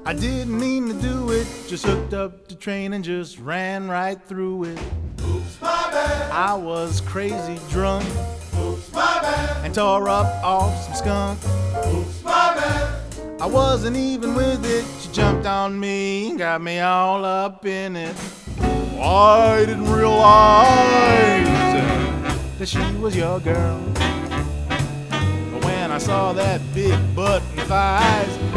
I didn't mean to do it, just hooked up the train and just ran right through it. Oops, my bad. I was crazy drunk Oops, my bad. and tore up off some skunk. Oops, my bad. I wasn't even with it, she jumped on me and got me all up in it. I didn't realize that she was your girl, but when I saw that big butt and thighs,